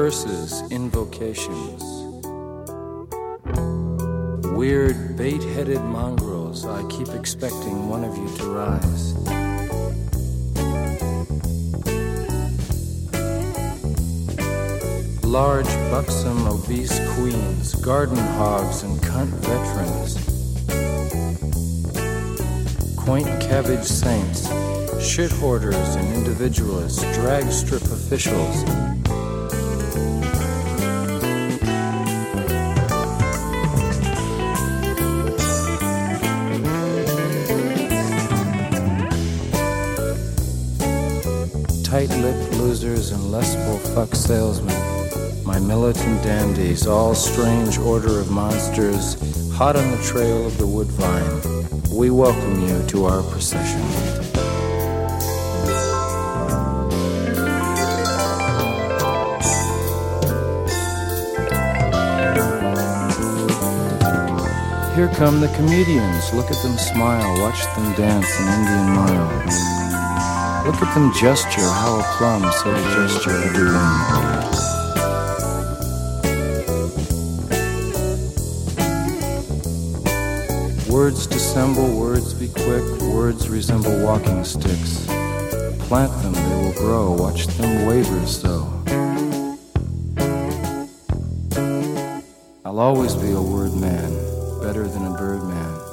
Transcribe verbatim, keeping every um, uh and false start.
curses, invocations. Weird, bait-headed mongrels, I keep expecting one of you to rise. Large, buxom, obese queens, garden hogs and cunt veterans. Quaint cabbage saints, shit hoarders and individualists, drag strip officials. Tight-lipped losers and lustful fuck salesmen. My militant dandies, all strange order of monsters, hot on the trail of the woodvine. We welcome you to our procession. Here come the comedians. Look at them smile. Watch them dance an Indian mile. Look at them gesture. How a plum, so to gesture every limb. Words dissemble, words be quick, words resemble walking sticks. Plant them, they will grow, watch them waver so. I'll always be a word man, better than a bird man.